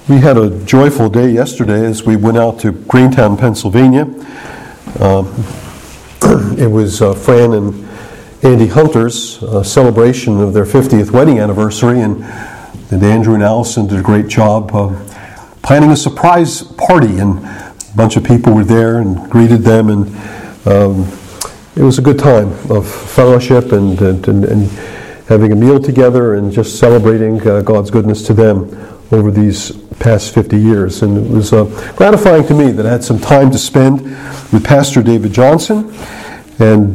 We had a joyful day yesterday as we went out to Greentown, Pennsylvania. It was Fran and Andy Hunter's celebration of their 50th wedding anniversary, and Andrew and Allison did a great job planning a surprise party, and a bunch of people were there and greeted them, and it was a good time of fellowship and having a meal together and just celebrating God's goodness to them over these past 50 years. And it was gratifying to me that I had some time to spend with Pastor David Johnson, and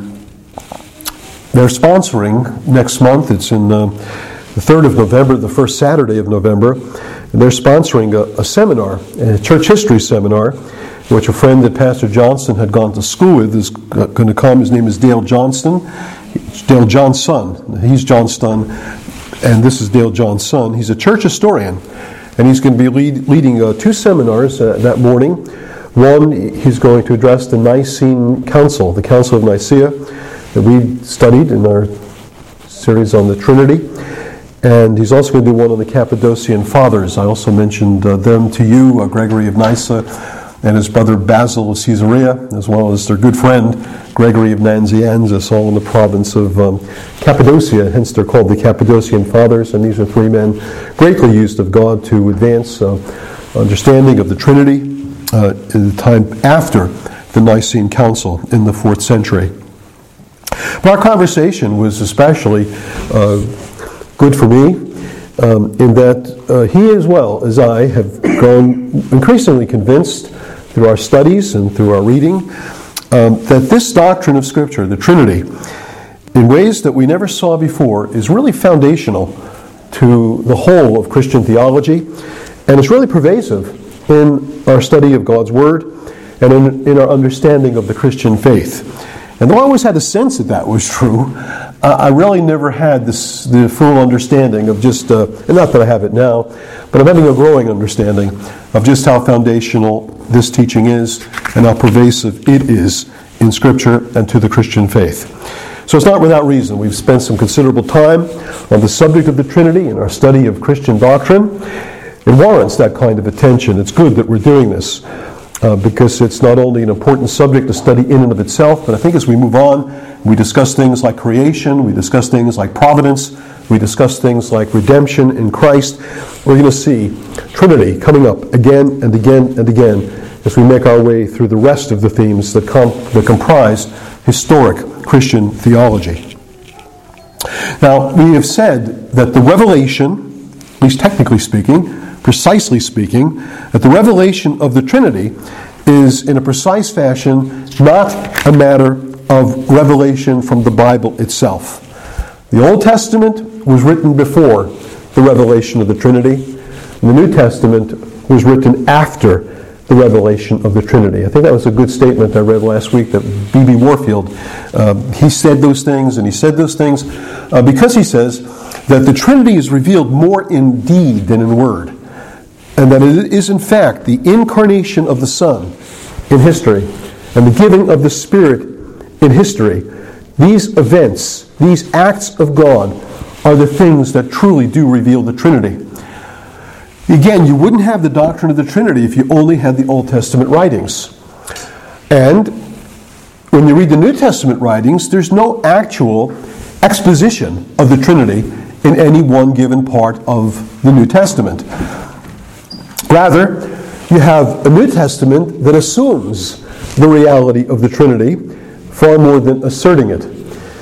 they're sponsoring next month. It's in the 3rd of November, the first Saturday of November, and they're sponsoring a seminar, a church history seminar, which a friend that Pastor Johnson had gone to school with is going to come. His name is Dale Johnston. It's Dale John's son. He's John's son, and this is Dale John's son. He's a church historian, and he's going to be leading 2 seminars that morning. One, he's going to address the Nicene Council, the Council of Nicaea, that we studied in our series on the Trinity. And he's also going to do one on the Cappadocian Fathers. I also mentioned them to you, Gregory of Nyssa and his brother Basil of Caesarea, as well as their good friend Gregory of Nazianzus, all in the province of Cappadocia. Hence they're called the Cappadocian Fathers, and these are 3 men greatly used of God to advance understanding of the Trinity in the time after the Nicene Council in the 4th century. But our conversation was especially good for me in that he, as well as I, have grown increasingly convinced through our studies and through our reading that this doctrine of Scripture, the Trinity, in ways that we never saw before, is really foundational to the whole of Christian theology, and is really pervasive in our study of God's Word and in our understanding of the Christian faith. And though I always had a sense that was true, I really never had the full understanding of just, and not that I have it now, but I'm having a growing understanding of just how foundational this teaching is and how pervasive it is in Scripture and to the Christian faith. So it's not without reason we've spent some considerable time on the subject of the Trinity in our study of Christian doctrine. It warrants that kind of attention. It's good that we're doing this. Because it's not only an important subject to study in and of itself, but I think as we move on, we discuss things like creation, we discuss things like providence, we discuss things like redemption in Christ. We're going to see Trinity coming up again and again and again as we make our way through the rest of the themes that comprise historic Christian theology. Now, we have said that the revelation, at least technically speaking, precisely speaking, that the revelation of the Trinity is, in a precise fashion, not a matter of revelation from the Bible itself. The Old Testament was written before the revelation of the Trinity, and the New Testament was written after the revelation of the Trinity. I think that was a good statement I read last week that B.B. Warfield, he said those things, and he said those things because he says that the Trinity is revealed more in deed than in word, and that it is in fact the incarnation of the Son in history and the giving of the Spirit in history. These events, these acts of God, are the things that truly do reveal the Trinity. Again, you wouldn't have the doctrine of the Trinity if you only had the Old Testament writings. And when you read the New Testament writings, there's no actual exposition of the Trinity in any one given part of the New Testament. Rather, you have a New Testament that assumes the reality of the Trinity far more than asserting it.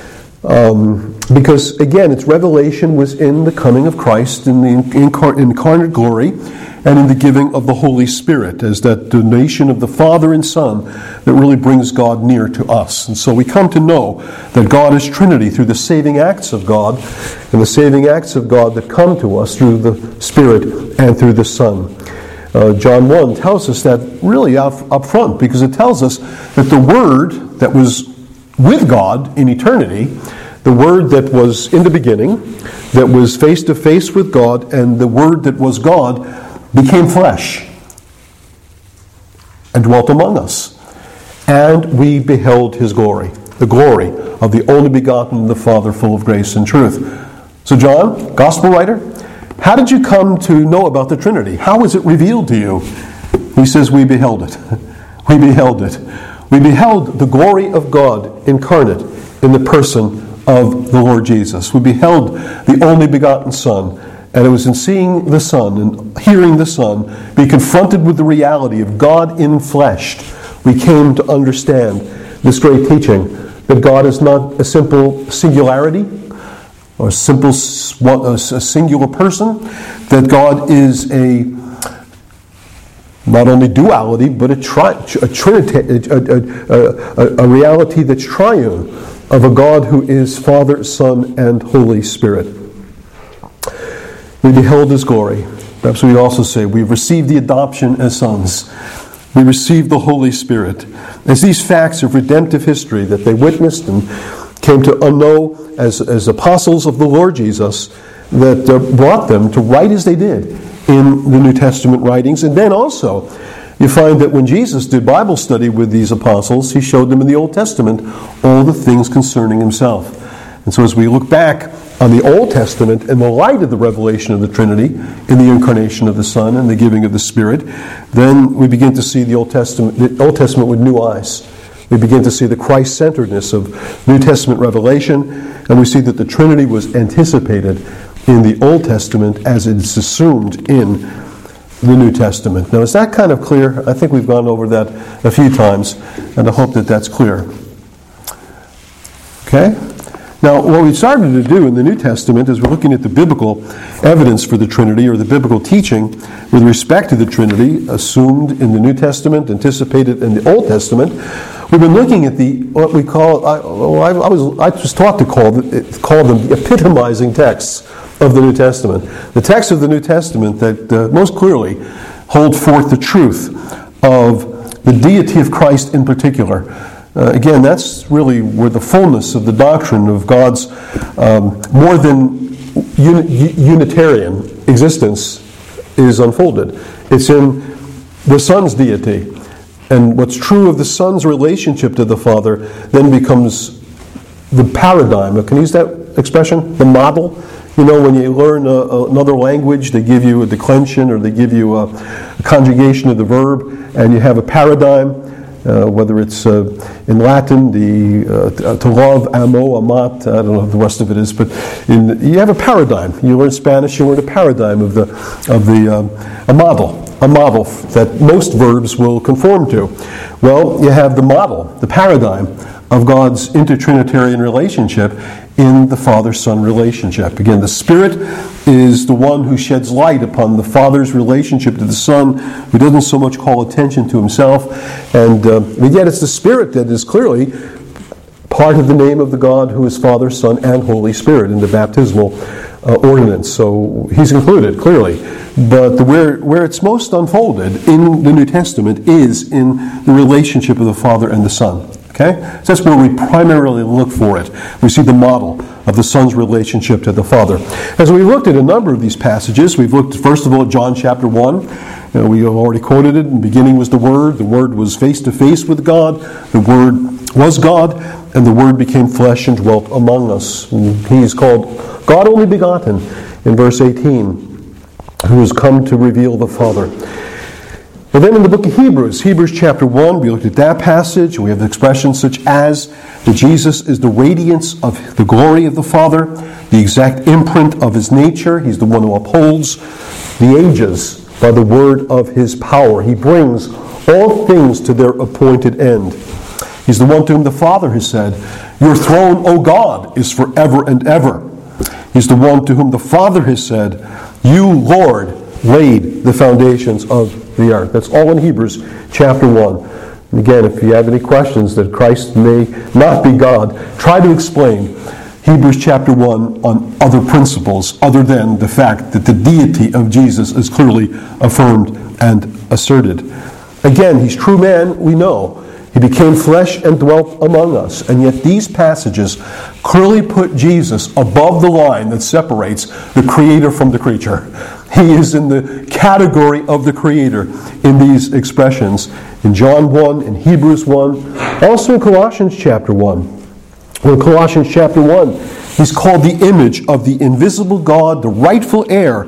Because, again, its revelation was in the coming of Christ, in the incarnate glory, and in the giving of the Holy Spirit, as that donation of the Father and Son that really brings God near to us. And so we come to know that God is Trinity through the saving acts of God, and the saving acts of God that come to us through the Spirit and through the Son. John 1 tells us that really up front, because it tells us that the Word that was with God in eternity, the Word that was in the beginning, that was face to face with God, and the Word that was God became flesh and dwelt among us. And we beheld His glory, the glory of the only begotten of the Father, full of grace and truth. So John, gospel writer, how did you come to know about the Trinity? How was it revealed to you? He says, we beheld it. We beheld it. We beheld the glory of God incarnate in the person of the Lord Jesus. We beheld the only begotten Son. And it was in seeing the Son and hearing the Son be confronted with the reality of God in flesh, we came to understand this great teaching that God is not a simple singularity or a singular person, that God is not only duality, but a reality that's triune of a God who is Father, Son, and Holy Spirit. We beheld His glory. Perhaps we also say we've received the adoption as sons. We received the Holy Spirit. As these facts of redemptive history that they witnessed and came to know as apostles of the Lord Jesus, that brought them to write as they did in the New Testament writings. And then also, you find that when Jesus did Bible study with these apostles, He showed them in the Old Testament all the things concerning Himself. And so as we look back on the Old Testament in the light of the revelation of the Trinity, in the incarnation of the Son and the giving of the Spirit, then we begin to see the Old Testament with new eyes. We begin to see the Christ-centeredness of New Testament revelation, and we see that the Trinity was anticipated in the Old Testament as it's assumed in the New Testament. Now, is that kind of clear? I think we've gone over that a few times, and I hope that that's clear. Okay? Now, what we started to do in the New Testament is we're looking at the biblical evidence for the Trinity, or the biblical teaching with respect to the Trinity, assumed in the New Testament, anticipated in the Old Testament. We've been looking at what we call, I was taught to call them the epitomizing texts of the New Testament. The texts of the New Testament that most clearly hold forth the truth of the deity of Christ in particular. Again, that's really where the fullness of the doctrine of God's more than Unitarian existence is unfolded. It's in the Son's deity. And what's true of the Son's relationship to the Father then becomes the paradigm. Can I use that expression? The model. You know, when you learn another language, they give you a declension or they give you a conjugation of the verb, and you have a paradigm. Whether it's in Latin, to love, amo, amat, I don't know what the rest of it is, but you have a paradigm. You learn Spanish, you learn a paradigm of a model that most verbs will conform to. Well, you have the model, the paradigm of God's intertrinitarian relationship in the Father-Son relationship. Again, the Spirit is the one who sheds light upon the Father's relationship to the Son, who doesn't so much call attention to Himself. And yet it's the Spirit that is clearly part of the name of the God who is Father, Son, and Holy Spirit in the baptismal ordinance. So He's included, clearly. But where it's most unfolded in the New Testament is in the relationship of the Father and the Son. Okay? So that's where we primarily look for it. We see the model of the Son's relationship to the Father. As we looked at a number of these passages, we've looked first of all at John chapter 1. We have already quoted it. In the beginning was the Word was face to face with God. The Word was God, and the Word became flesh and dwelt among us. And He is called God only begotten in verse 18, who has come to reveal the Father. And then in the book of Hebrews chapter 1, we looked at that passage. We have expressions such as that Jesus is the radiance of the glory of the Father, the exact imprint of His nature. He's the one who upholds the ages by the word of His power. He brings all things to their appointed end. He's the one to whom the Father has said, "Your throne, O God, is forever and ever." He's the one to whom the Father has said, "You, Lord, laid the foundations of the earth." That's all in Hebrews chapter 1. And again, if you have any questions that Christ may not be God, try to explain Hebrews chapter 1 on other principles other than the fact that the deity of Jesus is clearly affirmed and asserted. Again, He's true man, we know. He became flesh and dwelt among us. And yet these passages clearly put Jesus above the line that separates the Creator from the creature. He is in the category of the Creator in these expressions. In John 1, in Hebrews 1, also in Colossians chapter 1. In Colossians chapter 1, He's called the image of the invisible God, the rightful heir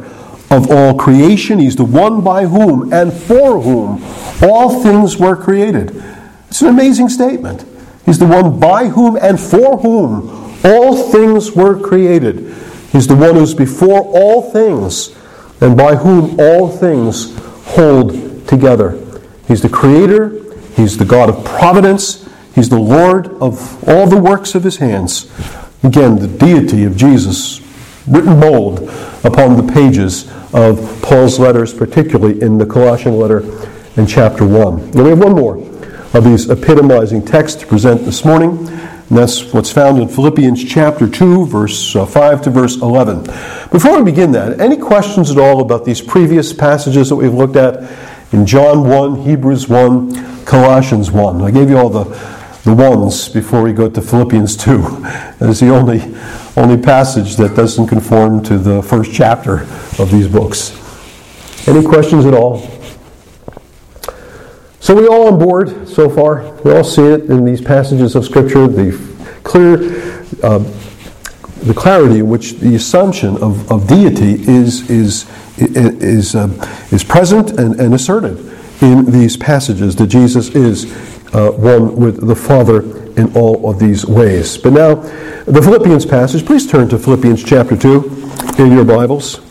of all creation. He's the one by whom and for whom all things were created. It's an amazing statement. He's the one by whom and for whom all things were created. He's the one who's before all things and by whom all things hold together. He's the creator. He's the God of providence. He's the Lord of all the works of his hands. Again, the deity of Jesus written bold upon the pages of Paul's letters, particularly in the Colossian letter in chapter 1. Now we have one more of these epitomizing texts to present this morning, and that's what's found in Philippians chapter 2, verse 5 to verse 11. Before we begin that, any questions at all about these previous passages that we've looked at in John 1, Hebrews 1, Colossians 1? I gave you all the ones before we go to Philippians 2. That is the only passage that doesn't conform to the first chapter of these books. Any questions at all? So we all on board so far? We all see it in these passages of Scripture, the clarity in which the assumption of deity is present and asserted in these passages, that Jesus is one with the Father in all of these ways. But now, the Philippians passage, please turn to Philippians chapter 2 in your Bibles.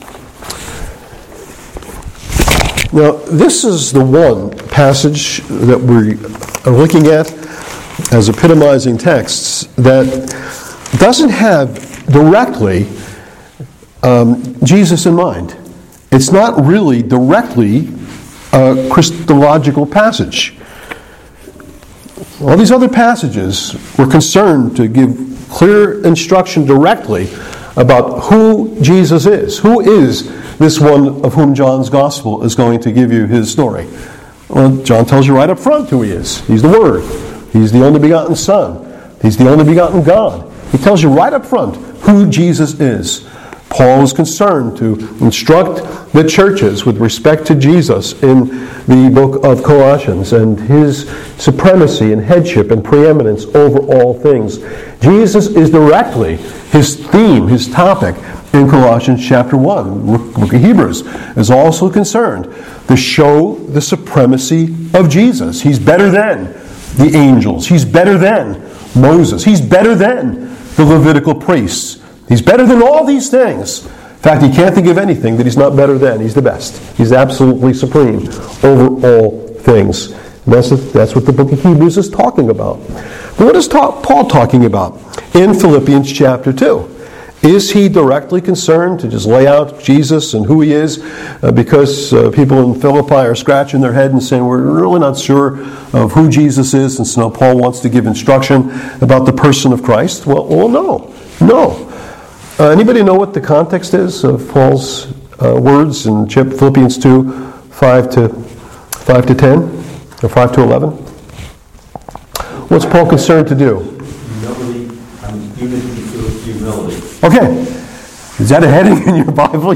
Now, this is the one passage that we are looking at as epitomizing texts that doesn't have directly Jesus in mind. It's not really directly a Christological passage. All these other passages were concerned to give clear instruction directly about who Jesus is. Who is this one of whom John's Gospel is going to give you his story? Well, John tells you right up front who he is. He's the Word. He's the only begotten Son. He's the only begotten God. He tells you right up front who Jesus is. Paul is concerned to instruct the churches with respect to Jesus in the book of Colossians and his supremacy and headship and preeminence over all things. Jesus is directly his theme, his topic in Colossians chapter 1. The book of Hebrews is also concerned to show the supremacy of Jesus. He's better than the angels. He's better than Moses. He's better than the Levitical priests. He's better than all these things. In fact, he can't think of anything that he's not better than. He's the best. He's absolutely supreme over all things. And that's what the book of Hebrews is talking about. But what is Paul talking about in Philippians chapter 2? Is he directly concerned to just lay out Jesus and who he is because people in Philippi are scratching their head and saying, we're really not sure of who Jesus is, and so now Paul wants to give instruction about the person of Christ? Well, no. Anybody know what the context is of Paul's words in Philippians 2, 5 to 10, or 5 to 11? What's Paul concerned to do? Unity through humility. Okay. Is that a heading in your Bible?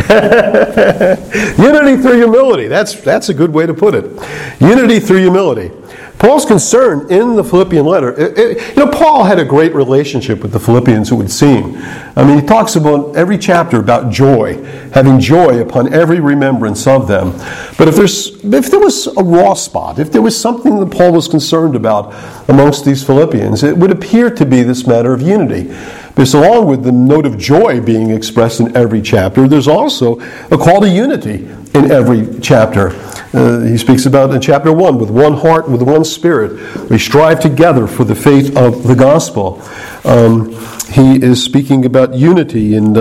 Unity through humility. That's a good way to put it. Unity through humility. Paul's concern in the Philippian letter, Paul had a great relationship with the Philippians, it would seem. I mean, he talks about every chapter about joy, having joy upon every remembrance of them. But if there was a raw spot, if there was something that Paul was concerned about amongst these Philippians, it would appear to be this matter of unity. Because along with the note of joy being expressed in every chapter, there's also a call to unity in every chapter. He speaks about in chapter 1, with one heart, with one spirit, we strive together for the faith of the gospel. He is speaking about unity, and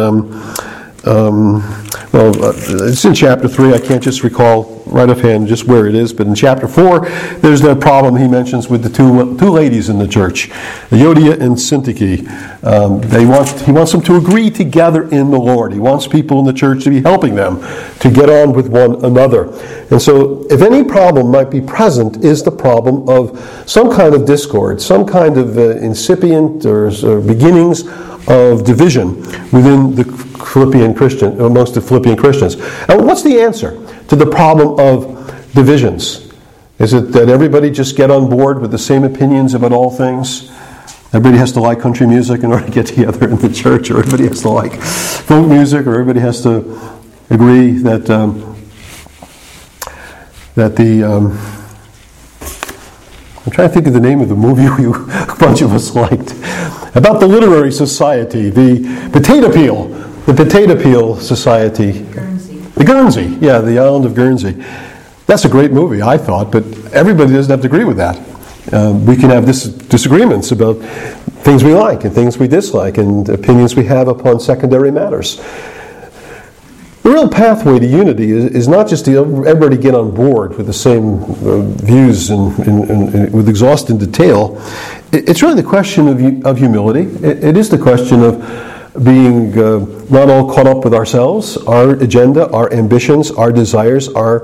it's in chapter 3. I can't just recall right offhand just where it is, but in chapter 4, there's that problem he mentions with the two ladies in the church, Euodia and Syntyche. He wants them to agree together in the Lord. He wants people in the church to be helping them to get on with one another. And so, if any problem might be present, is the problem of some kind of discord, some kind of incipient or beginnings of division within the Philippian Christian, amongst the Philippian Christians. And what's the answer to the problem of divisions? Is it that everybody just get on board with the same opinions about all things? Everybody has to like country music in order to get together in the church, or everybody has to like folk music, or everybody has to agree that I'm trying to think of the name of the movie a bunch of us liked, about the literary society, the Potato Peel Society. Guernsey. The Guernsey, yeah, the island of Guernsey. That's a great movie, I thought, but everybody doesn't have to agree with that. We can have disagreements about things we like and things we dislike and opinions we have upon secondary matters. The real pathway to unity is not just to everybody get on board with the same views and with exhaustive detail. It's really the question of humility. It is the question of being not all caught up with ourselves, our agenda, our ambitions, our desires, our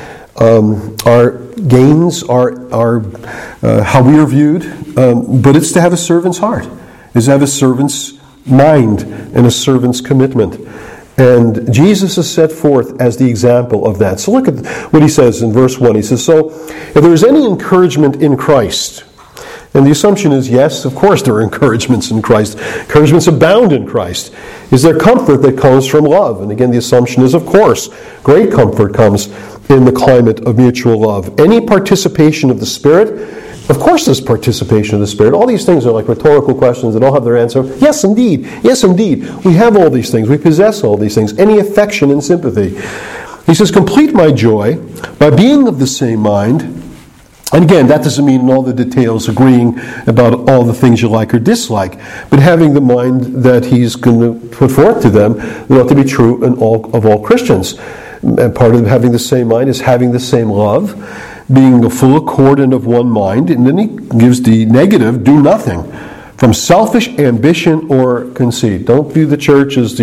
gains, our how we are viewed. But it's to have a servant's heart. It's to have a servant's mind and a servant's commitment. And Jesus is set forth as the example of that. So look at what he says in verse 1. He says, so if there is any encouragement in Christ, and the assumption is, yes, of course there are encouragements in Christ. Encouragements abound in Christ. Is there comfort that comes from love? And again, the assumption is, of course, great comfort comes in the climate of mutual love. Any participation of the Spirit? Of course there's participation of the Spirit. All these things are like rhetorical questions that all have their answer. Yes, indeed. Yes, indeed. We have all these things. We possess all these things. Any affection and sympathy. He says, complete my joy by being of the same mind. And again, that doesn't mean in all the details agreeing about all the things you like or dislike, but having the mind that he's going to put forth to them that ought to be true of all Christians. And part of having the same mind is having the same love, being a full accord and of one mind. And then he gives the negative, do nothing from selfish ambition or conceit. Don't view the church as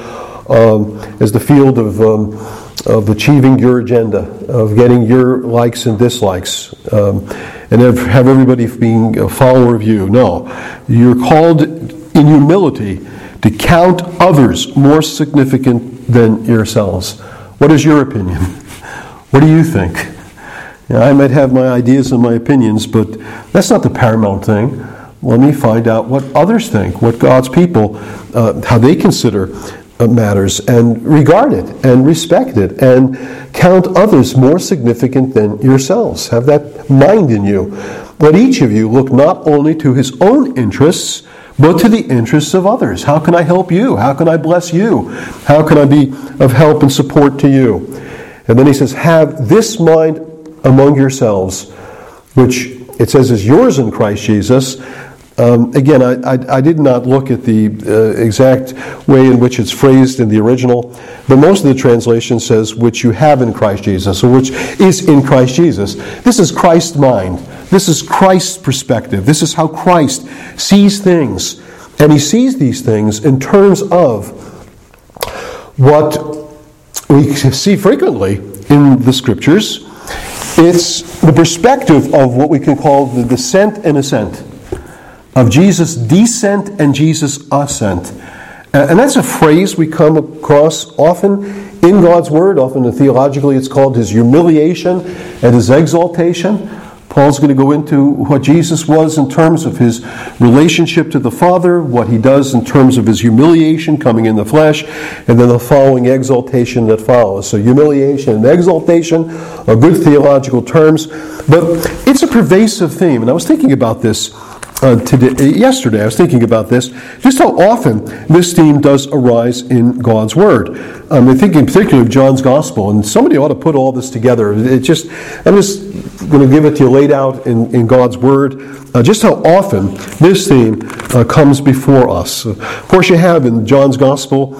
as the field of achieving your agenda, of getting your likes and dislikes, and have everybody being a follower of you. No, you're called in humility to count others more significant than yourselves. What is your opinion? What do you think? I might have my ideas and my opinions, but that's not the paramount thing. Let me find out what others think, what God's people, how they consider matters, and regard it, and respect it, and count others more significant than yourselves. Have that mind in you. Let each of you look not only to his own interests, but to the interests of others. How can I help you? How can I bless you? How can I be of help and support to you? And then he says, have this mind among yourselves, which it says is yours in Christ Jesus. Again, I did not look at the exact way in which it's phrased in the original, but most of the translation says, which you have in Christ Jesus, or which is in Christ Jesus. This is Christ's mind. This is Christ's perspective. This is how Christ sees things. And he sees these things in terms of what we see frequently in the Scriptures. It's the perspective of what we can call the descent and ascent, of Jesus' descent and Jesus' ascent. And that's a phrase we come across often in God's Word. Often theologically it's called his humiliation and his exaltation. Paul's going to go into what Jesus was in terms of his relationship to the Father, what he does in terms of his humiliation coming in the flesh, and then the following exaltation that follows. So humiliation and exaltation are good theological terms, but it's a pervasive theme. And I was thinking about this yesterday. I was thinking about this, just how often this theme does arise in God's Word. I'm thinking particularly of John's Gospel, and somebody ought to put all this together. I'm just going to give it to you laid out in God's Word, just how often this theme comes before us. Of course, you have in John's Gospel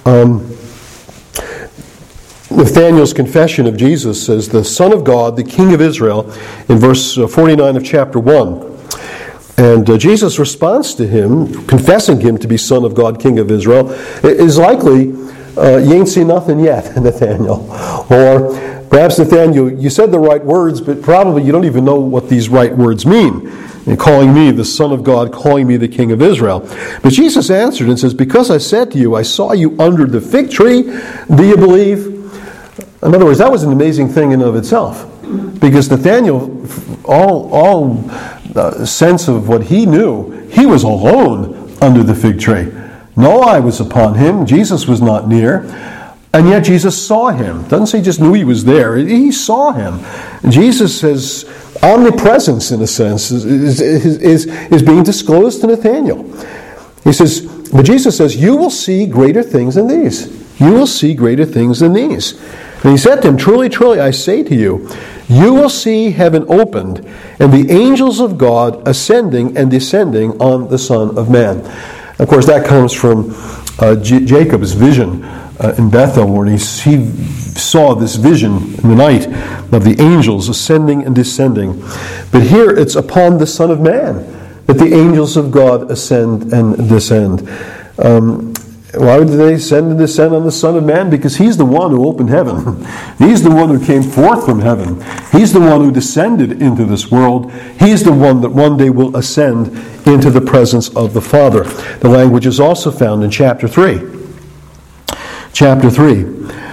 Nathanael's confession of Jesus as the Son of God, the King of Israel, in verse 49 of chapter 1. And Jesus' response to him, confessing him to be Son of God, King of Israel, is likely, you ain't seen nothing yet, Nathanael. Or perhaps, Nathanael, you said the right words, but probably you don't even know what these right words mean. And calling me the Son of God, calling me the King of Israel. But Jesus answered and says, because I said to you, I saw you under the fig tree, do you believe? In other words, that was an amazing thing in and of itself. Because Nathanael, all sense of what he knew, he was alone under the fig tree. No eye was upon him. Jesus was not near. And yet Jesus saw him. Doesn't say just knew he was there. He saw him. Jesus says omnipresence, in a sense, is being disclosed to Nathanael. But Jesus says, you will see greater things than these. You will see greater things than these. And he said to him, truly, truly, I say to you, you will see heaven opened, and the angels of God ascending and descending on the Son of Man. Of course, that comes from Jacob's vision in Bethel, where he saw this vision in the night of the angels ascending and descending. But here it's upon the Son of Man that the angels of God ascend and descend. Why would they ascend and descend on the Son of Man? Because he's the one who opened heaven. He's the one who came forth from heaven. He's the one who descended into this world. He's the one that one day will ascend into the presence of the Father. The language is also found in chapter 3. Chapter 3.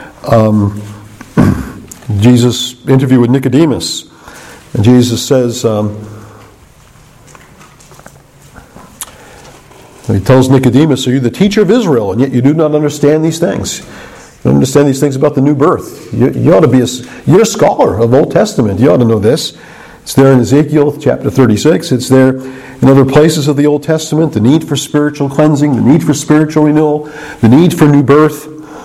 Jesus' interview with Nicodemus. And Jesus says, he tells Nicodemus, are you the teacher of Israel, and yet you do not understand these things? You don't understand these things about the new birth. You ought to be you're a scholar of Old Testament. You ought to know this. It's there in Ezekiel chapter 36. It's there in other places of the Old Testament. The need for spiritual cleansing, the need for spiritual renewal, the need for new birth.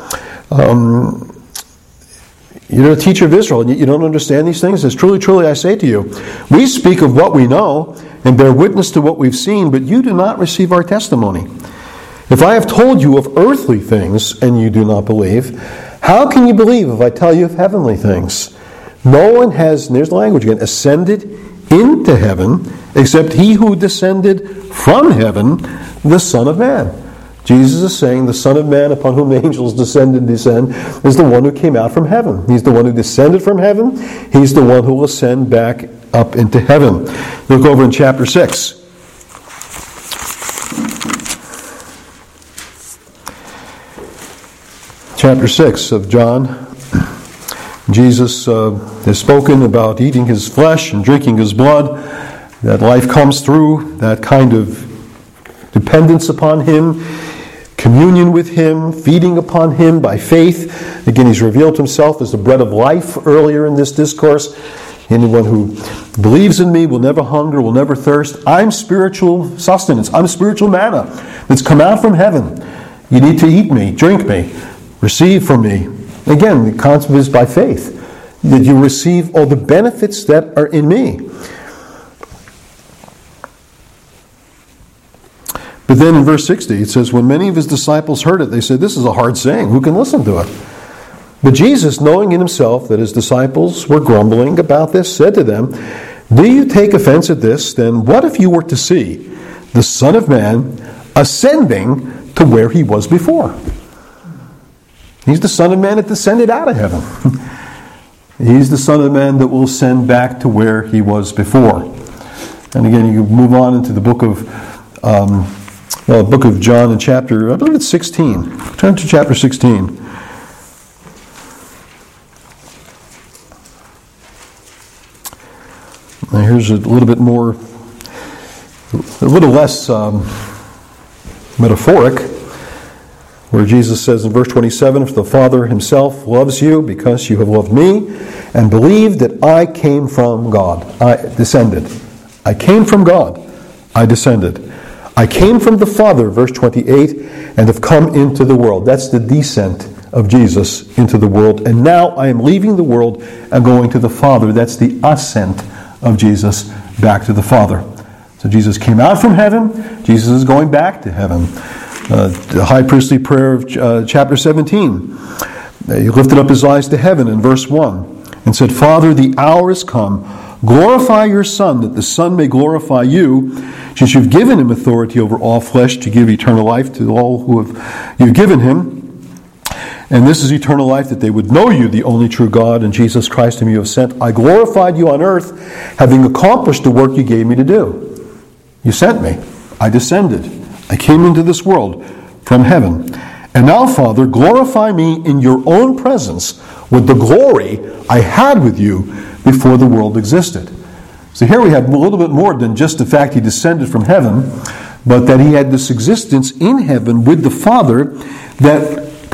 You're a teacher of Israel, and yet you don't understand these things? It says, truly, truly, I say to you, we speak of what we know and bear witness to what we've seen, but you do not receive our testimony. If I have told you of earthly things and you do not believe, how can you believe if I tell you of heavenly things? No one has, and there's the language again, ascended into heaven except he who descended from heaven, the Son of Man. Jesus is saying the Son of Man, upon whom the angels descend, is the one who came out from heaven. He's the one who descended from heaven. He's the one who will ascend back up into heaven. Look over in chapter 6. Chapter 6 of John. Jesus has spoken about eating his flesh and drinking his blood. That life comes through that kind of dependence upon him, communion with him, feeding upon him by faith. Again, he's revealed himself as the bread of life earlier in this discourse. Anyone who believes in me will never hunger, will never thirst. I'm spiritual sustenance. I'm spiritual manna that's come out from heaven. You need to eat me, drink me, receive from me. Again, the concept is by faith, that you receive all the benefits that are in me. But then in verse 60, it says, when many of his disciples heard it, they said, this is a hard saying. Who can listen to it? But Jesus, knowing in himself that his disciples were grumbling about this, said to them, do you take offense at this? Then what if you were to see the Son of Man ascending to where he was before? He's the Son of Man that descended out of heaven. He's the Son of Man that will ascend back to where he was before. And again, you move on into the book of John in chapter, I believe it's 16. Turn to chapter 16. Now here's a little bit more, a little less metaphoric, where Jesus says in verse 27, for the Father himself loves you because you have loved me and believed that I came from God. I descended. I came from God. I descended. I came from the Father, verse 28, and have come into the world. That's the descent of Jesus into the world. And now I am leaving the world and going to the Father. That's the ascent of Jesus back to the Father. So Jesus came out from heaven. Jesus is going back to heaven. The high priestly prayer of chapter 17. He lifted up his eyes to heaven in verse 1 and said, Father, the hour is come. Glorify your Son, that the Son may glorify you, since you've given him authority over all flesh to give eternal life to all who you've given him. And this is eternal life, that they would know you, the only true God, and Jesus Christ whom you have sent. I glorified you on earth, having accomplished the work you gave me to do. You sent me. I descended. I came into this world from heaven. And now, Father, glorify me in your own presence with the glory I had with you before the world existed. So here we have a little bit more than just the fact he descended from heaven, but that he had this existence in heaven with the Father that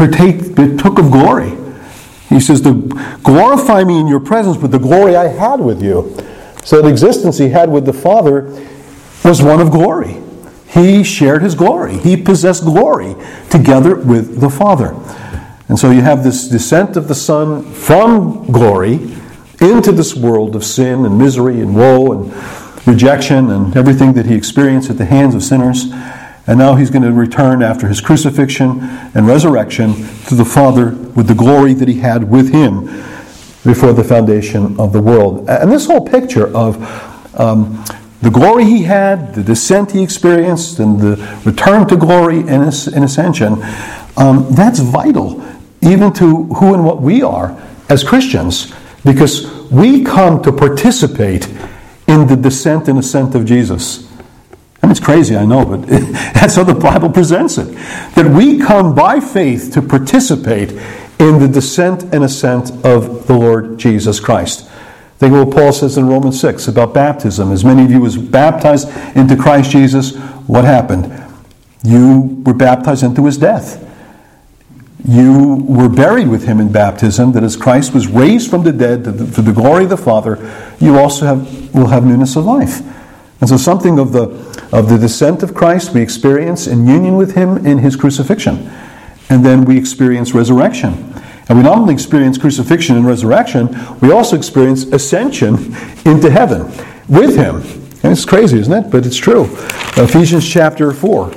partook of glory. He says, to glorify me in your presence with the glory I had with you. So the existence he had with the Father was one of glory. He shared his glory. He possessed glory together with the Father. And so you have this descent of the Son from glory into this world of sin and misery and woe and rejection and everything that he experienced at the hands of sinners. And now he's going to return after his crucifixion and resurrection to the Father with the glory that he had with him before the foundation of the world. And this whole picture of the glory he had, the descent he experienced, and the return to glory in ascension, that's vital even to who and what we are as Christians, because we come to participate in the descent and ascent of Jesus. I mean, it's crazy, I know, but that's how the Bible presents it. That we come by faith to participate in the descent and ascent of the Lord Jesus Christ. Think of what Paul says in Romans 6 about baptism. As many of you as baptized into Christ Jesus, what happened? You were baptized into his death. You were buried with him in baptism, that as Christ was raised from the dead to the glory of the Father, you also will have newness of life. And so something of the descent of Christ we experience in union with him in his crucifixion. And then we experience resurrection. And we not only experience crucifixion and resurrection, we also experience ascension into heaven with him. And it's crazy, isn't it? But it's true. Ephesians chapter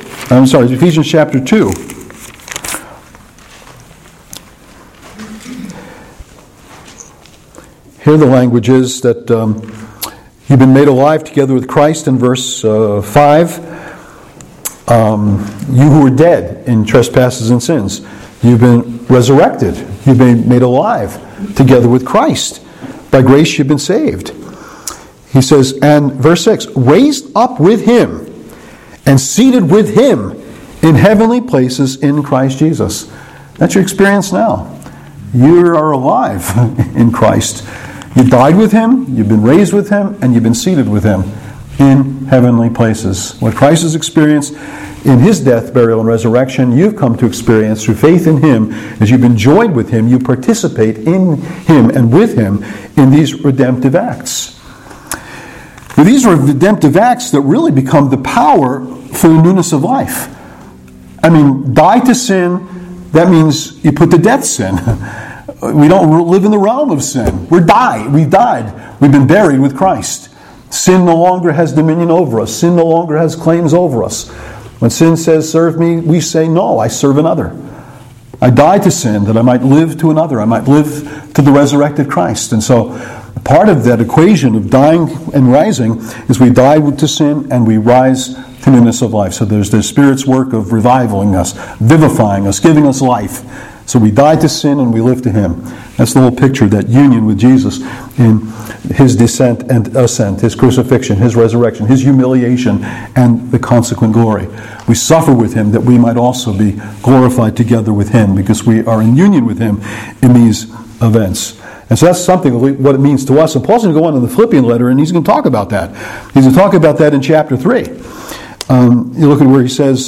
2. Here the language is that you've been made alive together with Christ in verse 5. You who were dead in trespasses and sins, you've been resurrected. You've been made alive together with Christ. By grace you've been saved. He says, and verse 6, raised up with him and seated with him in heavenly places in Christ Jesus. That's your experience now. You are alive in Christ. You died with him, you've been raised with him, and you've been seated with him in heavenly places. What Christ has experienced in his death, burial, and resurrection, you've come to experience through faith in him. As you've been joined with him, you participate in him and with him in these redemptive acts. Now, these are redemptive acts that really become the power for the newness of life. I mean, die to sin, that means you put to death sin. We don't live in the realm of sin. We've died. We've been buried with Christ. Sin no longer has dominion over us. Sin no longer has claims over us. When sin says, serve me, we say, no, I serve another. I died to sin that I might live to another. I might live to the resurrected Christ. And so part of that equation of dying and rising is we die to sin and we rise to newness of life. So there's the Spirit's work of reviving us, vivifying us, giving us life. So we die to sin and we live to him. That's the whole picture, that union with Jesus in his descent and ascent, his crucifixion, his resurrection, his humiliation, and the consequent glory. We suffer with him that we might also be glorified together with him, because we are in union with him in these events. And so that's something, what it means to us. And Paul's going to go on in the Philippian letter, and he's going to talk about that. He's going to talk about that in chapter 3. You look at where he says,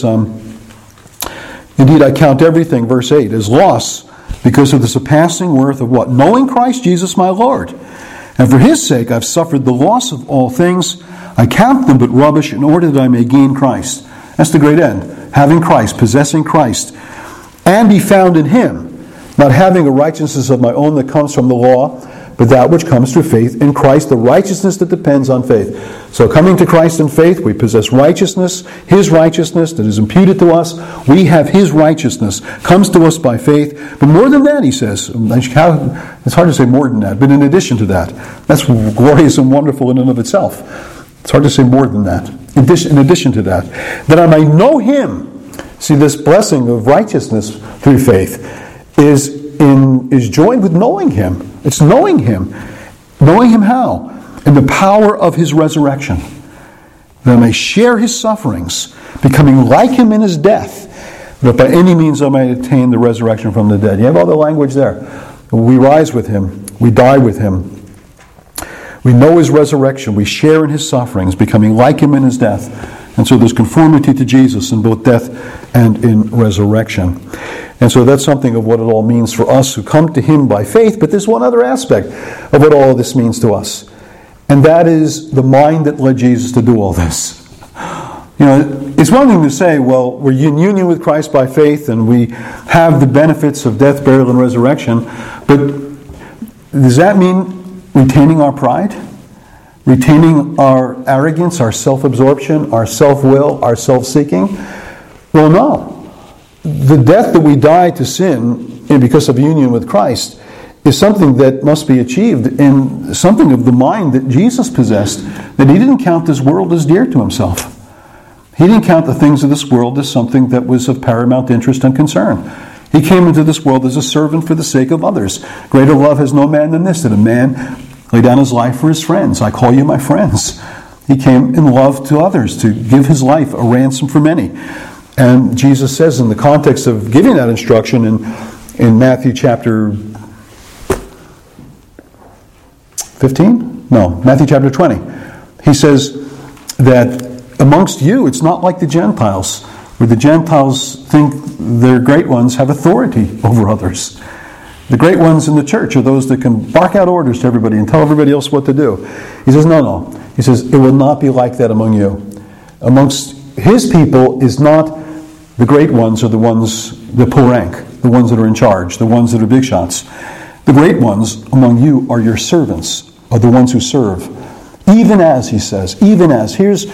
indeed, I count everything, verse 8, as loss because of the surpassing worth of what? Knowing Christ Jesus my Lord. And for his sake I've suffered the loss of all things. I count them but rubbish in order that I may gain Christ. That's the great end. Having Christ, possessing Christ, and be found in him, not having a righteousness of my own that comes from the law, but that which comes through faith in Christ, the righteousness that depends on faith. So coming to Christ in faith, we possess righteousness, his righteousness that is imputed to us. We have his righteousness, comes to us by faith. But more than that, he says, it's hard to say more than that, but in addition to that, that's glorious and wonderful in and of itself. It's hard to say more than that. In addition to that, that I might know him. See, this blessing of righteousness through faith is joined with knowing him. It's knowing him. Knowing him how? In the power of his resurrection. That I may share his sufferings, becoming like him in his death, that by any means I might attain the resurrection from the dead. You have all the language there. We rise with him. We die with him. We know his resurrection. We share in his sufferings, becoming like him in his death. And so there's conformity to Jesus in both death and in resurrection. And so that's something of what it all means for us who come to Him by faith. But there's one other aspect of what all of this means to us. And that is the mind that led Jesus to do all this. It's one thing to say, well, we're in union with Christ by faith and we have the benefits of death, burial, and resurrection. But does that mean retaining our pride? Retaining our arrogance, our self-absorption, our self-will, our self-seeking? Well, no. The death that we die to sin because of union with Christ is something that must be achieved in something of the mind that Jesus possessed, that He didn't count this world as dear to Himself. He didn't count the things of this world as something that was of paramount interest and concern. He came into this world as a servant for the sake of others. Greater love has no man than this, that a man lay down his life for his friends. I call you my friends. He came in love to others, to give His life a ransom for many. And Jesus says in the context of giving that instruction in Matthew chapter 15? No, Matthew chapter 20. He says that amongst you, it's not like the Gentiles, where the Gentiles think their great ones have authority over others. The great ones in the church are those that can bark out orders to everybody and tell everybody else what to do. He says, no. He says, it will not be like that among you. Amongst His people is not the great ones or the ones that pull rank, the ones that are in charge, the ones that are big shots. The great ones among you are your servants, are the ones who serve. Even as, he says, even as. Here's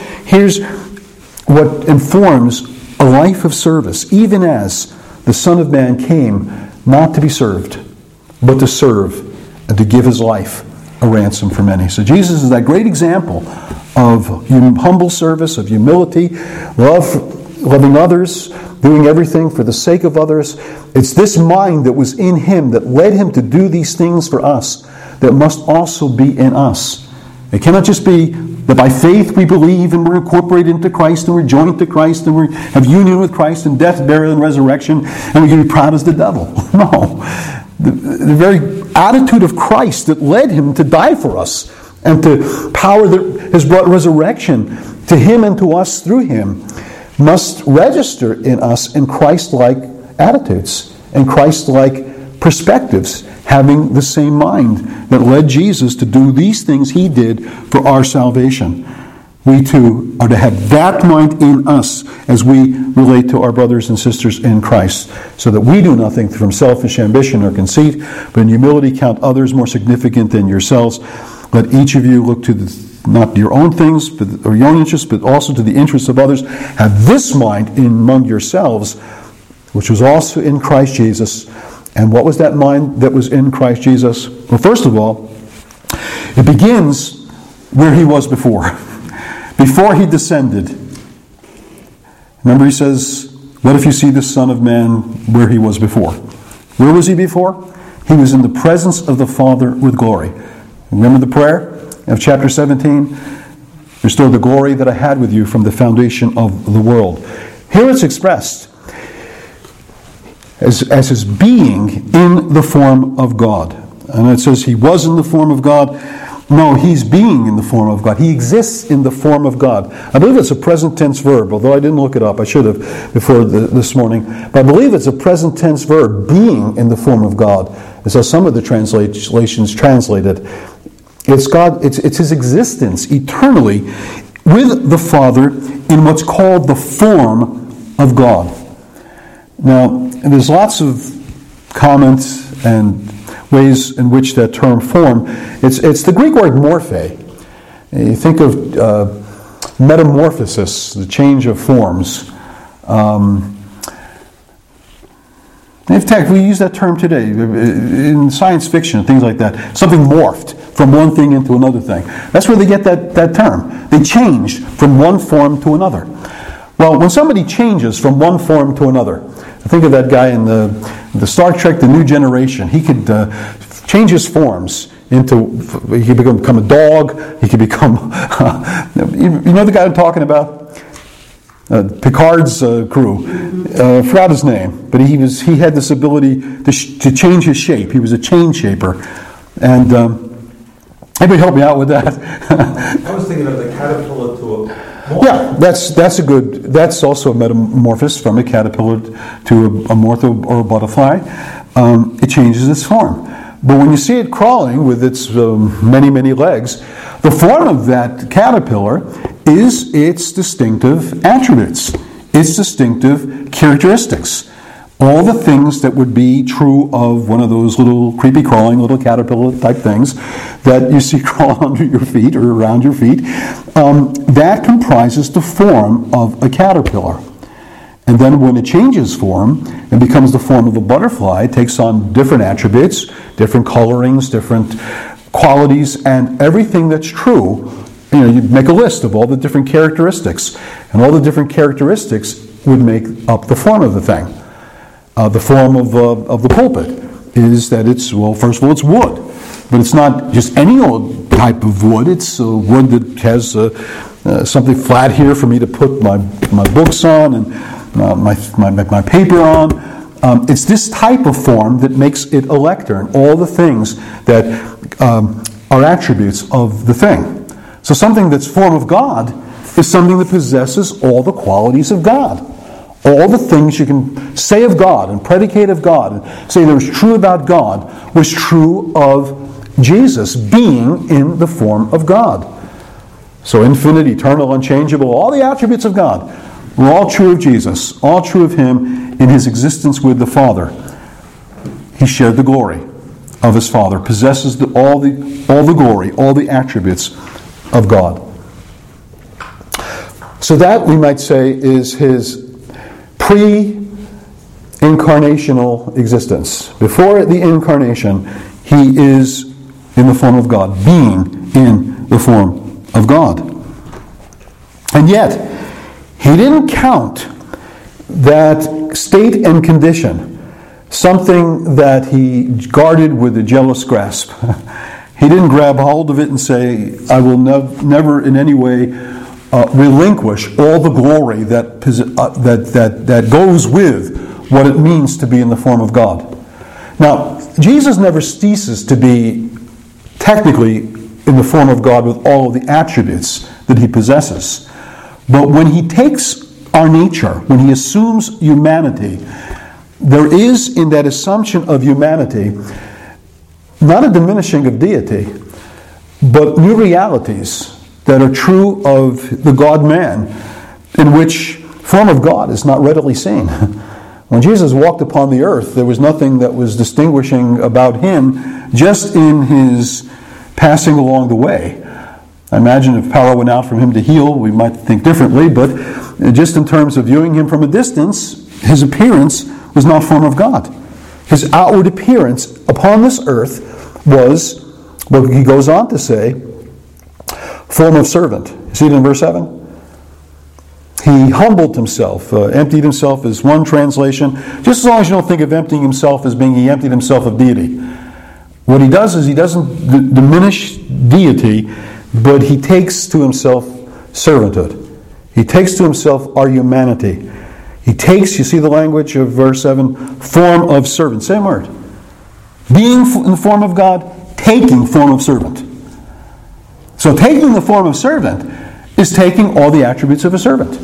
what informs a life of service. Even as the Son of Man came not to be served, but to serve and to give His life a ransom for many. So Jesus is that great example of humble service, of humility, loving others, doing everything for the sake of others. It's this mind that was in Him that led Him to do these things for us that must also be in us. It cannot just be that by faith we believe and we're incorporated into Christ and we're joined to Christ and we have union with Christ in death, burial, and resurrection and we can be proud as the devil. No. The very attitude of Christ that led Him to die for us and to power that has brought resurrection to Him and to us through Him must register in us in Christ-like attitudes and Christ-like perspectives, having the same mind that led Jesus to do these things He did for our salvation. We too are to have that mind in us as we relate to our brothers and sisters in Christ, so that we do nothing from selfish ambition or conceit, but in humility count others more significant than yourselves. Let each of you look to not your own things or your own interests, but also to the interests of others. Have this mind among yourselves, which was also in Christ Jesus. And what was that mind that was in Christ Jesus? Well, first of all, it begins where He was before. Before He descended. Remember He says, what if you see the Son of Man where He was before? Where was He before? He was in the presence of the Father with glory. Remember the prayer of chapter 17? Restore the glory that I had with you from the foundation of the world. Here it's expressed as His being in the form of God. And it says He was in the form of God. No, He's being in the form of God. He exists in the form of God. I believe it's a present tense verb, although I didn't look it up. I should have before this morning. But I believe it's a present tense verb, being in the form of God. It's how some of the translations translate it. It's God. It's His existence eternally with the Father in what's called the form of God. Now, there's lots of comments and ways in which that term form, it's the Greek word morphe. You think of metamorphosis, the change of forms. In fact, we use that term today in science fiction, things like that. Something morphed from one thing into another thing. That's where they get that term. They changed from one form to another. Well, when somebody changes from one form to another, think of that guy in the Star Trek, The New Generation. He could change his forms into, he could become a dog, he could become, you know the guy I'm talking about? Picard's crew. I forgot his name, but he had this ability to change his shape. He was a change shaper. And anybody help me out with that? I was thinking of the caterpillar to a Yeah, that's also a metamorphosis from a caterpillar to a moth or a butterfly. It changes its form. But when you see it crawling with its many, many legs, the form of that caterpillar is its distinctive attributes, its distinctive characteristics. All the things that would be true of one of those little creepy crawling little caterpillar type things that you see crawl under your feet or around your feet, that comprises the form of a caterpillar. And then when it changes form and becomes the form of a butterfly, it takes on different attributes, different colorings, different qualities, and everything that's true. You make a list of all the different characteristics, and all the different characteristics would make up the form of the thing. The form of the pulpit is that it's, well, first of all, it's wood. But it's not just any old type of wood. It's wood that has something flat here for me to put my books on and my paper on. It's this type of form that makes it a lectern. All the things that are attributes of the thing. So something that's form of God is something that possesses all the qualities of God. All the things you can say of God and predicate of God and say that was true about God was true of Jesus being in the form of God. So infinite, eternal, unchangeable, all the attributes of God were all true of Jesus, all true of Him in His existence with the Father. He shared the glory of His Father, possesses all the glory, all the attributes of God. So that, we might say, is His pre-incarnational existence. Before the incarnation, He is in the form of God, being in the form of God. And yet, He didn't count that state and condition something that He guarded with a jealous grasp. He didn't grab hold of it and say, I will never in any way relinquish all the glory that goes with what it means to be in the form of God. Now, Jesus never ceases to be technically in the form of God with all of the attributes that He possesses. But when He takes our nature, when He assumes humanity, there is in that assumption of humanity not a diminishing of deity, but new realities that are true of the God-man, in which form of God is not readily seen. When Jesus walked upon the earth, there was nothing that was distinguishing about Him, just in His passing along the way. I imagine if power went out from Him to heal, we might think differently, but just in terms of viewing Him from a distance, His appearance was not form of God. His outward appearance upon this earth was, what He goes on to say, form of servant. You see it in verse 7? He humbled Himself, emptied Himself is one translation. Just as long as you don't think of emptying Himself as being He emptied Himself of deity. What He does is He doesn't diminish deity, but He takes to Himself servanthood. He takes to Himself our humanity. He takes, you see the language of verse 7, form of servant. Same word. Being in the form of God, taking form of servant. So taking the form of servant is taking all the attributes of a servant.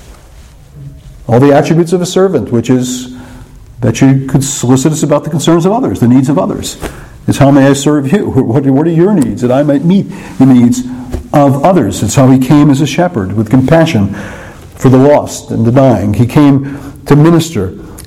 All the attributes of a servant, which is that you could solicit us about the concerns of others, the needs of others. It's how may I serve you? What are your needs? That I might meet the needs of others. It's how He came as a shepherd with compassion for the lost and the dying. He came to minister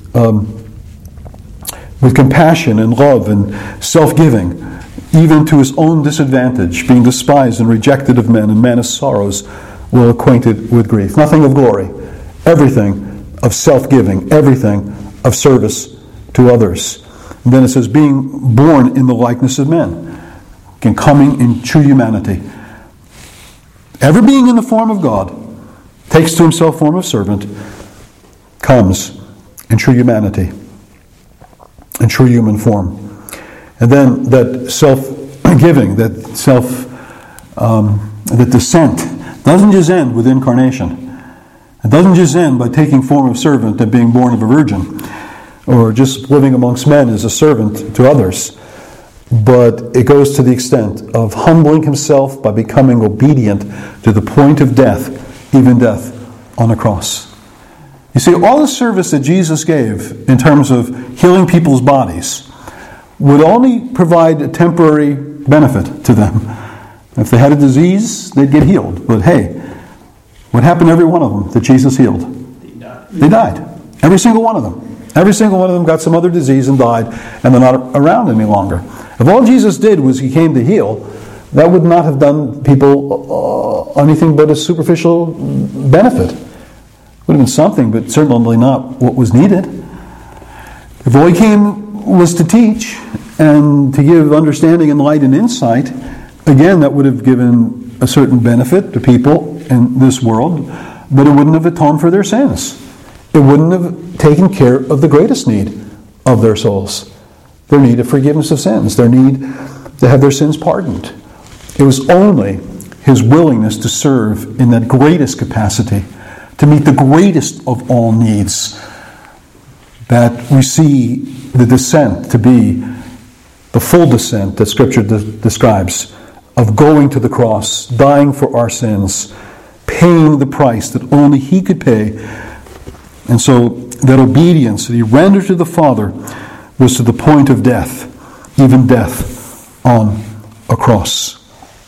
with compassion and love and self-giving, even to His own disadvantage, being despised and rejected of men, and man of sorrows, well acquainted with grief. Nothing of glory, everything of self-giving, everything of service to others. And then it says, being born in the likeness of men, and coming in true humanity. Ever being in the form of God, takes to Himself form of servant, comes in true humanity, in true human form. And then that self-giving, that descent doesn't just end with incarnation. It doesn't just end by taking form of servant and being born of a virgin, or just living amongst men as a servant to others. But it goes to the extent of humbling Himself by becoming obedient to the point of death, even death on the cross. You see, all the service that Jesus gave in terms of healing people's bodies would only provide a temporary benefit to them. If they had a disease, they'd get healed. But hey, what happened to every one of them that Jesus healed? They died. Every single one of them. Every single one of them got some other disease and died, and they're not around any longer. If all Jesus did was he came to heal, that would not have done people anything but a superficial benefit. Would have been something, but certainly not what was needed. If all he came was to teach and to give understanding and light and insight, again, that would have given a certain benefit to people in this world, but it wouldn't have atoned for their sins. It wouldn't have taken care of the greatest need of their souls, their need of forgiveness of sins, their need to have their sins pardoned. It was only his willingness to serve in that greatest capacity, to meet the greatest of all needs, that we see the descent to be the full descent that Scripture describes, of going to the cross, dying for our sins, paying the price that only he could pay. And so that obedience that he rendered to the Father was to the point of death, even death on a cross.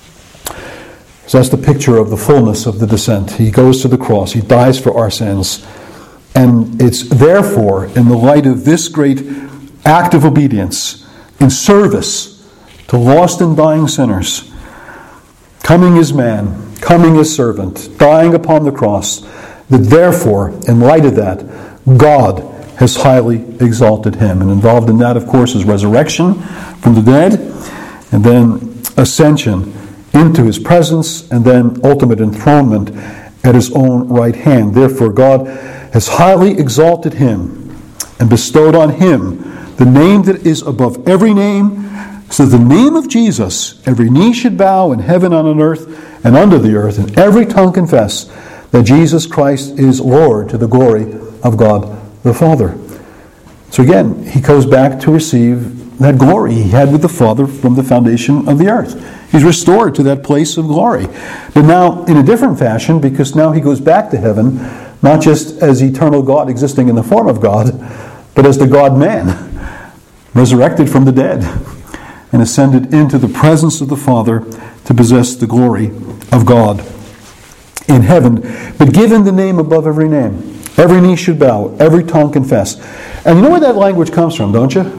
So that's the picture of the fullness of the descent. He goes to the cross, he dies for our sins, and it's therefore, in the light of this great act of obedience, in service to lost and dying sinners, coming as man, coming as servant, dying upon the cross, that therefore, in light of that, God has highly exalted him. And involved in that, of course, is resurrection from the dead, and then ascension into his presence, and then ultimate enthronement at his own right hand. Therefore, God has highly exalted him and bestowed on him the name that is above every name, so that the name of Jesus, every knee should bow in heaven and on earth and under the earth, and every tongue confess that Jesus Christ is Lord, to the glory of God the Father. So again, he goes back to receive that glory he had with the Father from the foundation of the earth. He's restored to that place of glory. But now in a different fashion, because now he goes back to heaven, not just as eternal God existing in the form of God, but as the God-man, resurrected from the dead, and ascended into the presence of the Father to possess the glory of God in heaven, but given the name above every name. Every knee should bow, every tongue confess. And you know where that language comes from, don't you?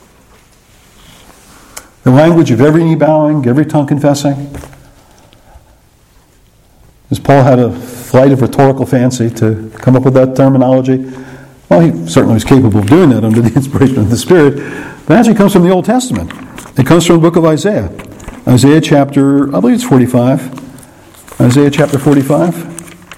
The language of every knee bowing, every tongue confessing. As Paul had a flight of rhetorical fancy to come up with that terminology. Well, he certainly was capable of doing that under the inspiration of the Spirit. But it actually comes from the Old Testament. It comes from the book of Isaiah. Isaiah chapter, I believe it's 45. Isaiah chapter 45.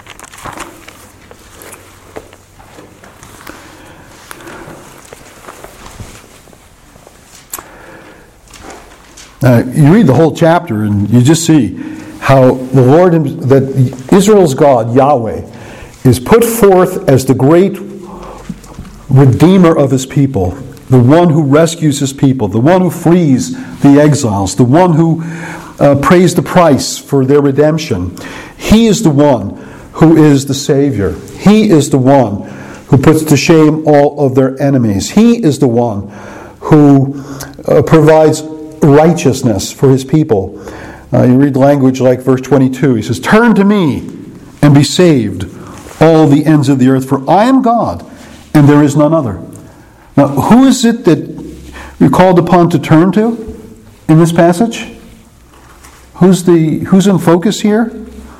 You read the whole chapter and you just see how the Lord, that Israel's God, Yahweh, is put forth as the great Redeemer of his people, the one who rescues his people, the one who frees the exiles, the one who pays the price for their redemption. He is the one who is the Savior. He is the one who puts to shame all of their enemies. He is the one who provides righteousness for his people. You read language like verse 22. He says, "Turn to me and be saved, all the ends of the earth, for I am God, and there is none other." Now, who is it that you're called upon to turn to in this passage? Who's in focus here?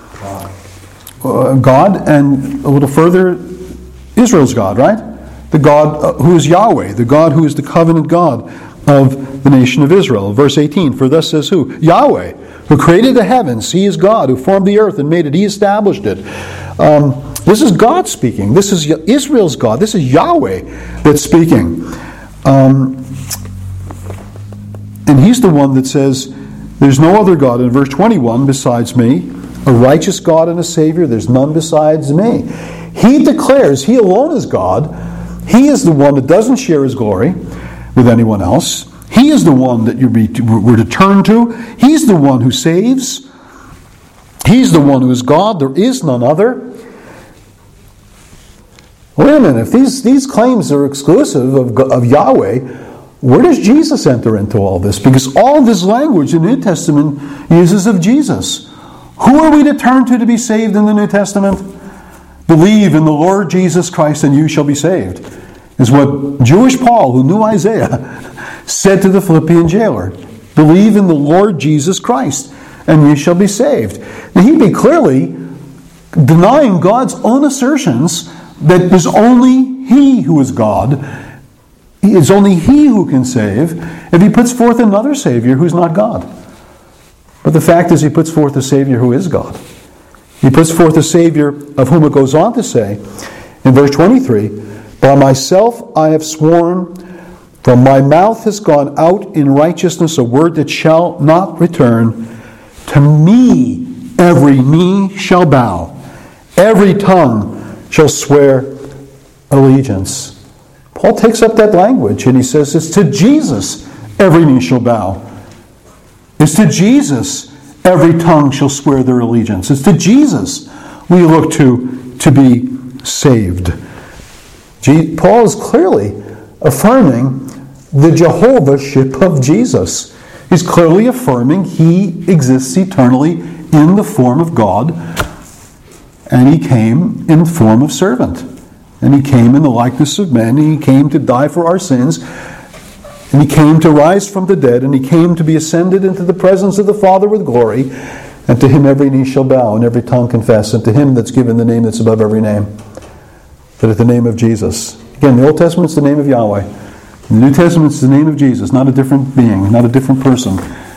God, and a little further, Israel's God, right? The God who is Yahweh, the God who is the covenant God of the nation of Israel. Verse 18, for thus says who? Yahweh, who created the heavens. He is God, who formed the earth and made it. He established it. This is God speaking. This is Israel's God. This is Yahweh that's speaking. And he's the one that says, there's no other God, in verse 21, besides me, a righteous God and a Savior. There's none besides me. He declares he alone is God. He is the one that doesn't share his glory with anyone else. He is the one that we're to turn to. He's the one who saves. He's the one who is God. There is none other. Wait a minute. If these claims are exclusive of Yahweh, where does Jesus enter into all this? Because all this language in the New Testament uses of Jesus. Who are we to turn to be saved in the New Testament? Believe in the Lord Jesus Christ and you shall be saved, is what Jewish Paul, who knew Isaiah, said to the Philippian jailer. Believe in the Lord Jesus Christ and you shall be saved. Now he'd be clearly denying God's own assertions that there's only He who is God. It's only He who can save if He puts forth another Savior who's not God. But the fact is He puts forth a Savior who is God. He puts forth a Savior of whom it goes on to say in verse 23, by myself I have sworn, from my mouth has gone out in righteousness a word that shall not return. To me every knee shall bow, every tongue shall swear allegiance. Paul takes up that language and he says it's to Jesus every knee shall bow. It's to Jesus every tongue shall swear their allegiance. It's to Jesus we look to be saved. Paul is clearly affirming the Jehovah-ship of Jesus. He's clearly affirming He exists eternally in the form of God, and He came in the form of servant. And He came in the likeness of men, and He came to die for our sins, and He came to rise from the dead, and He came to be ascended into the presence of the Father with glory, and to Him every knee shall bow, and every tongue confess, and to Him that's given the name that's above every name, that at the name of Jesus. Again, the Old Testament's the name of Yahweh. The New Testament's the name of Jesus, not a different being, not a different person.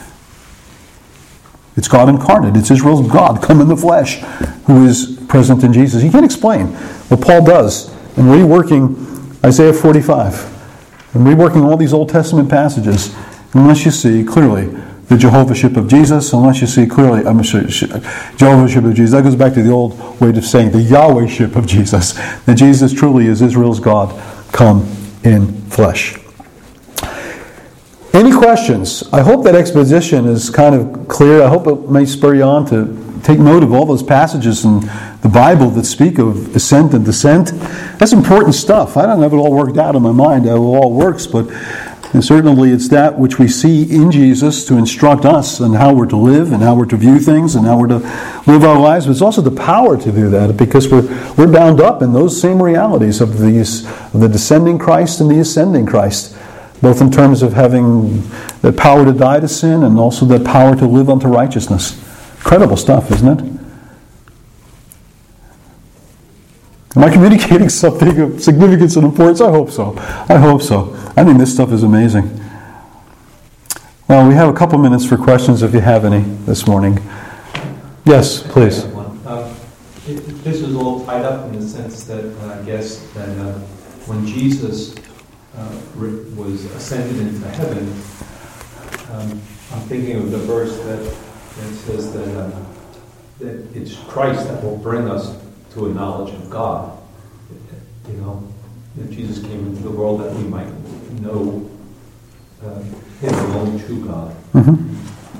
It's God incarnate. It's Israel's God come in the flesh who is present in Jesus. You can't explain what Paul does in reworking Isaiah 45 and reworking all these Old Testament passages unless you see clearly the Jehovah-ship of Jesus, unless you see clearly, Jehovah-ship of Jesus. That goes back to the old way of saying the Yahweh-ship of Jesus, that Jesus truly is Israel's God come in flesh. Any questions? I hope that exposition is kind of clear. I hope it may spur you on to take note of all those passages in the Bible that speak of ascent and descent. That's important stuff. I don't have it all worked out in my mind how it all works, but certainly it's that which we see in Jesus to instruct us on how we're to live and how we're to view things and how we're to live our lives. But it's also the power to do that because we're bound up in those same realities of the descending Christ and the ascending Christ, both in terms of having the power to die to sin and also the power to live unto righteousness. Incredible stuff, isn't it? Am I communicating something of significance and importance? I hope so. I hope so. I think this stuff is amazing. Well, we have a couple minutes for questions if you have any this morning. Yes, please. This is all tied up in the sense that I guess that when Jesus was ascended into heaven, I'm thinking of the verse that says that it's Christ that will bring us to a knowledge of God. You know, that Jesus came into the world that we might know Him, the only true God. Mm-hmm.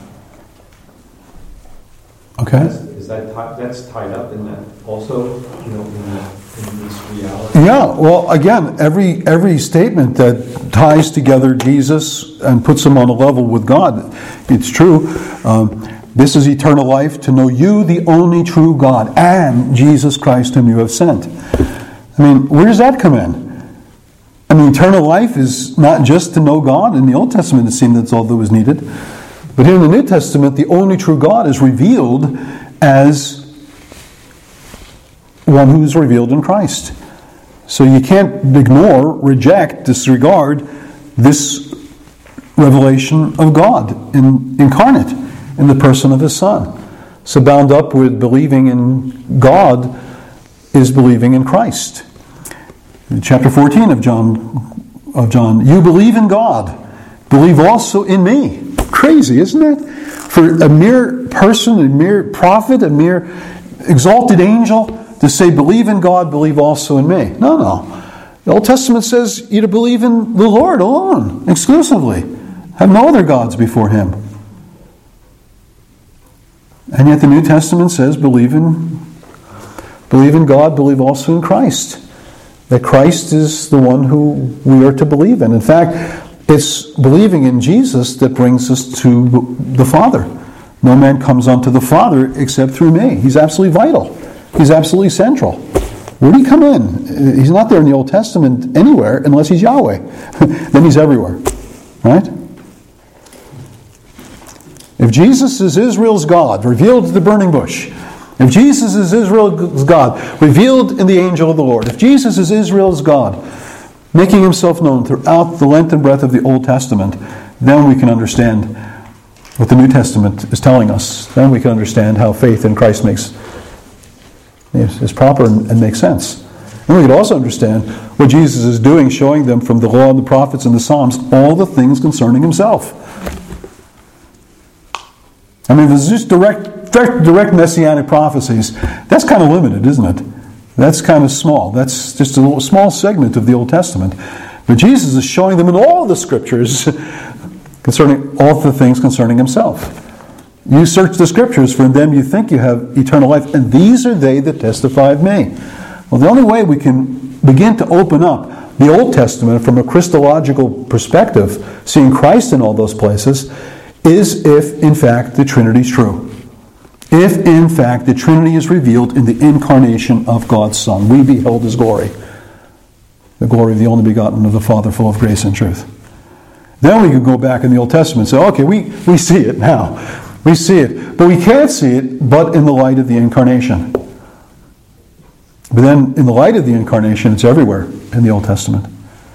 Okay. That's tied up in that also, you know, in this reality. Yeah, well, again, every statement that ties together Jesus and puts Him on a level with God, it's true. This is eternal life, to know you, the only true God, and Jesus Christ whom you have sent. I mean, where does that come in? I mean, eternal life is not just to know God. In the Old Testament, it seemed that's all that was needed. But here in the New Testament, the only true God is revealed as one who is revealed in Christ. So you can't ignore, reject, disregard this revelation of God incarnate in the person of His Son. So bound up with believing in God is believing in Christ. In chapter 14 of John, you believe in God, believe also in me. Crazy, isn't it? For a mere person, a mere prophet, a mere exalted angel to say, believe in God, believe also in me. No. The Old Testament says you to believe in the Lord alone, exclusively. Have no other gods before Him. And yet the New Testament says, believe in God, believe also in Christ. That Christ is the one who we are to believe in. In fact, it's believing in Jesus that brings us to the Father. No man comes unto the Father except through me. He's absolutely vital. He's absolutely central. Where did he come in? He's not there in the Old Testament anywhere unless he's Yahweh. Then he's everywhere. Right? If Jesus is Israel's God, revealed to the burning bush, if Jesus is Israel's God, revealed in the angel of the Lord, if Jesus is Israel's God, making himself known throughout the length and breadth of the Old Testament, then we can understand what the New Testament is telling us. Then we can understand how faith in Christ is proper and makes sense. And we can also understand what Jesus is doing, showing them from the law and the prophets and the Psalms all the things concerning himself. I mean, there's just direct messianic prophecies. That's kind of limited, isn't it? That's kind of small. That's just a little small segment of the Old Testament. But Jesus is showing them in all the Scriptures concerning all the things concerning himself. You search the Scriptures, for in them you think you have eternal life, and these are they that testify of me. Well, the only way we can begin to open up the Old Testament from a Christological perspective, seeing Christ in all those places, is if, in fact, the Trinity is true. If, in fact, the Trinity is revealed in the incarnation of God's Son. We beheld his glory. The glory of the only begotten of the Father, full of grace and truth. Then we can go back in the Old Testament and say, okay, we see it now. We see it. But we can't see it but in the light of the incarnation. But then, in the light of the incarnation, it's everywhere in the Old Testament.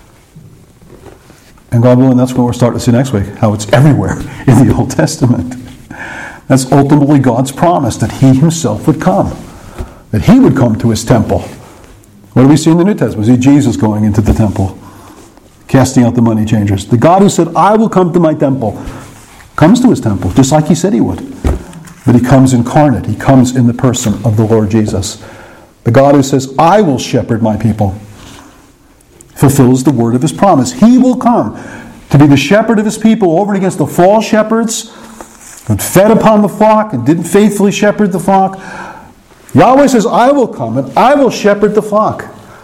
And God willing, that's what we'll start to see next week, how it's everywhere in the Old Testament. That's ultimately God's promise, that he himself would come. That he would come to his temple. What do we see in the New Testament? We see Jesus going into the temple, casting out the money changers. The God who said, I will come to my temple, comes to his temple, just like he said he would. But he comes incarnate. He comes in the person of the Lord Jesus. The God who says, I will shepherd my people, fulfills the word of his promise. He will come to be the shepherd of his people over and against the false shepherds who fed upon the flock and didn't faithfully shepherd the flock. Yahweh says, I will come and I will shepherd the flock.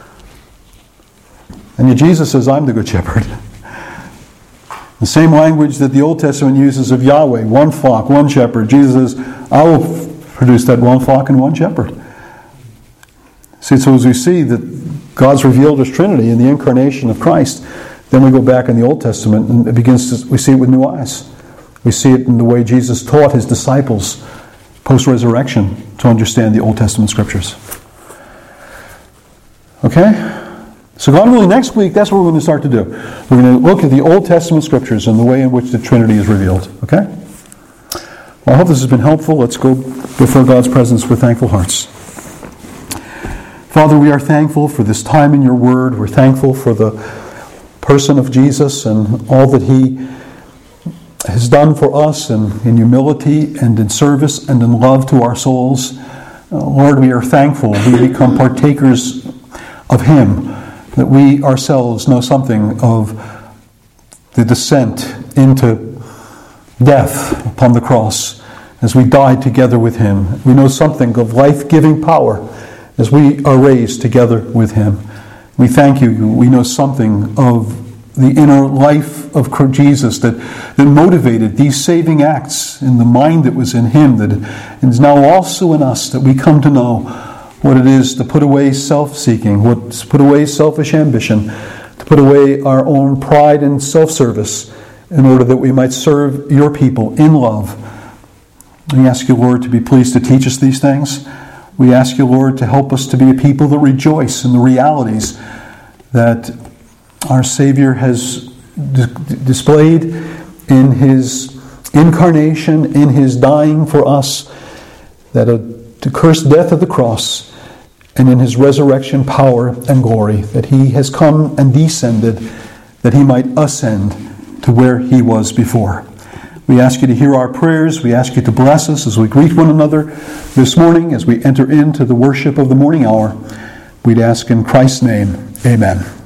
And yet Jesus says, I'm the good shepherd. The same language that the Old Testament uses of Yahweh, one flock, one shepherd. Jesus says, I will produce that one flock and one shepherd. See, so as we see that God's revealed his Trinity in the incarnation of Christ, then we go back in the Old Testament and we see it with new eyes. We see it in the way Jesus taught his disciples post-resurrection to understand the Old Testament Scriptures. Okay? So God willing, next week, that's what we're going to start to do. We're going to look at the Old Testament Scriptures and the way in which the Trinity is revealed. Okay? Well, I hope this has been helpful. Let's go before God's presence with thankful hearts. Father, we are thankful for this time in your word. We're thankful for the person of Jesus and all that he has done for us in humility and in service and in love to our souls. Lord, we are thankful we become partakers of him, that we ourselves know something of the descent into death upon the cross as we died together with him. We know something of life-giving power as we are raised together with him. We thank you. We know something of the inner life of Jesus that motivated these saving acts in the mind that was in him, that is now also in us, that we come to know what it is to put away self-seeking, to put away selfish ambition, to put away our own pride and self-service in order that we might serve your people in love. We ask you, Lord, to be pleased to teach us these things. We ask you, Lord, to help us to be a people that rejoice in the realities that our Savior has displayed in his incarnation, in his dying for us, that the cursed death of the cross, and in his resurrection power and glory, that he has come and descended, that he might ascend to where he was before. We ask you to hear our prayers. We ask you to bless us as we greet one another this morning, as we enter into the worship of the morning hour. We'd ask in Christ's name, amen.